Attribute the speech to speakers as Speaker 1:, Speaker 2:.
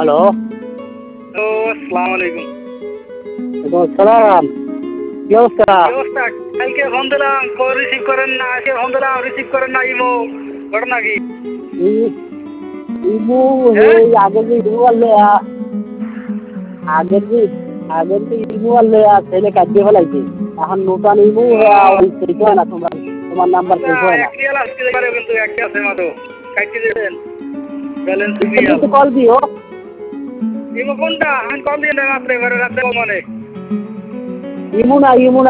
Speaker 1: Hello.
Speaker 2: Hello, আসসালামু আলাইকুম।
Speaker 1: সালাম। কি অবস্থা?
Speaker 2: কি অবস্থা? কালকে ফোন দিলাম, রিসিভ করেন না। আজকে ফোন দিলাম, রিসিভ করেন না। ইমো ঘটনা কি?
Speaker 1: ইমু
Speaker 2: হ্যাঁ?
Speaker 1: এই আগের যে ইমু আনলে আগের যে ইমু আনলে ছেলে কাটিয়ে ফেলাইছে। এখন নতুন ইমু ওই সেভ হয় না, তোমার নাম্বার
Speaker 2: আচ্ছা,
Speaker 1: সেভ হয় না।
Speaker 2: এক রিয়াল আসতে পারে কিন্তু একটা আছে মাত্র। কাটতে দেবেন। ব্যালেন্স রিয়াল।
Speaker 1: একটু কল দিও।
Speaker 2: ইমো কোনটা? আমি কল দিয়ে রাত্রে ঘরে রাত্রে মানে।
Speaker 1: ইমু না